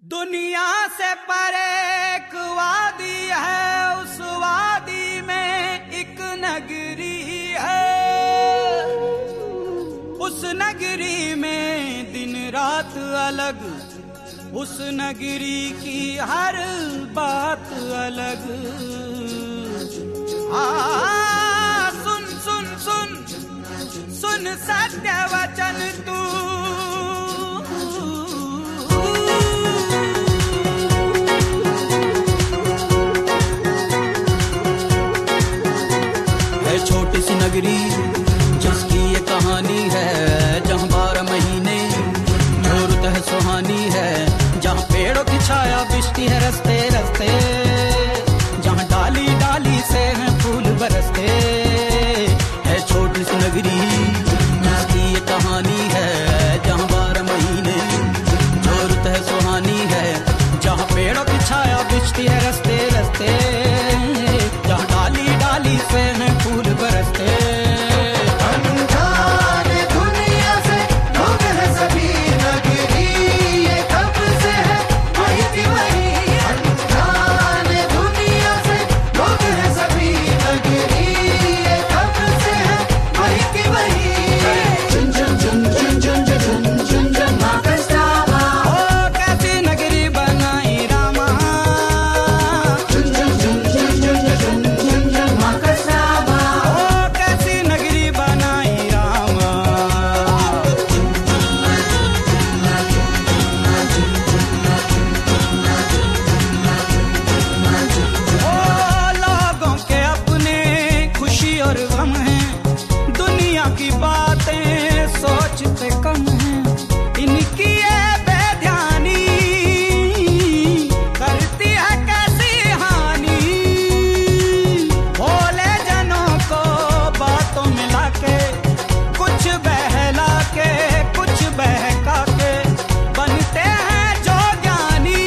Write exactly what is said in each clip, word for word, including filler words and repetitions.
दुनिया से परे एक वादी है, उस वादी में एक नगरी है। उस नगरी में दिन रात अलग, उस नगरी की हर बात अलग। आ सुन सुन सुन सुन सत्य वचन तू, छोटी सी नगरी जिसकी ये कहानी है, जहाँ बारह महीने जो रुत है सुहानी है, जहाँ पेड़ों की छाया बिछती है रस्ते रस्ते, जहाँ डाली डाली से हैं फूल बरसते। है छोटी सी नगरी जिसकी ये कहानी है, जहाँ बारह महीने जो रुत है सुहानी है, जहाँ पेड़ों की छाया बिछती है रस्ते रस्ते, जहाँ डाली डाली से हैं फूल बरसते। अनजाने दुनिया से लोग हैं सभी, नगरी ये कब से है वही की वही। अनजाने दुनिया से लोग हैं सभी, नगरी ये कब से है वही की वही। चुन चुन चुन चुन चुन चुन चुन चुन माकस्तावा, ओ कैसी नगरी बनाई रामा। चुन चुन चुन चुन चुन चुन चुन चुन माकस्तावा। ओ कैसी नगरी बनाई रामा। ओ लोगों के अपने खुशी और गम हैं, दुनिया की बातें सोचते कम हैं। इनकी ये बेध्यानी करती है कैसी हानि। भोले जनों को बातों मिला के, कुछ बहला के कुछ बहका के, बनते हैं जो ज्ञानी,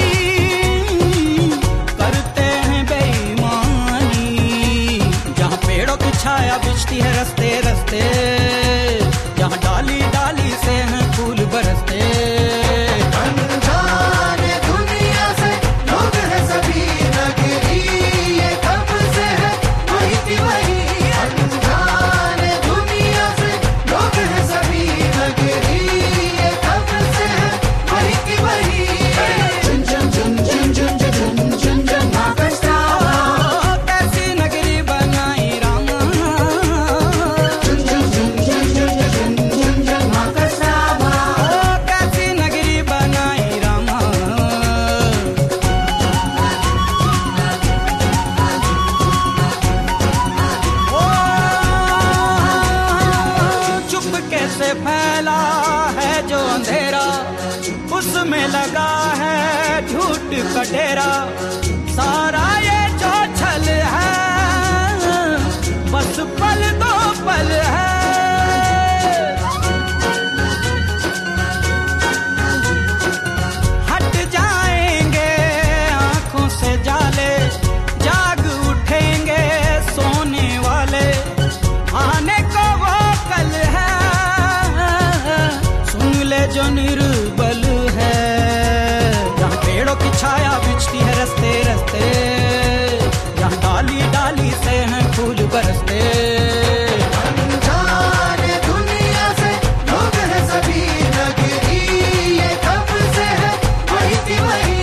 करते हैं बेईमानी। जहाँ पेड़ों की छाया बिछती है रस्ते रस्ते, जहाँ डाली डाली से हैं फूल बरसते। अनजाने दुनिया से लोग हैं सभी, नगरी ये कब से है वही की वही। अनजाने दुनिया से लोग हैं सभी, नगरी ये कब से है वही की वही। चुन चुन चुन चुन चुन चुन चुन चुन माकस्तावा, ओ कैसी नगरी बनाई रामा। चुन चुन चुन चुन चुन चुन चुन चुन माकस्तावा। ओ कैसी नगरी बनाई रामा। ओ चुपके से फैला है जो अंधेरा, उसमें लगा है झूठ का डेरा। सारा ये जो छल है बस पल दो पल है। हट जाएंगे आंखों से जाले, जाग उठेंगे सोने वाले। आने को वो कल है, सुन ले जो निर्बल है। जहाँ पेड़ों की छाया बिछती है रस्ते रस्ते, जहाँ डाली डाली से हैं फूल बरसते। अनजाने दुनिया से लोग हैं सभी, नगरी ये कब से है वही की वही।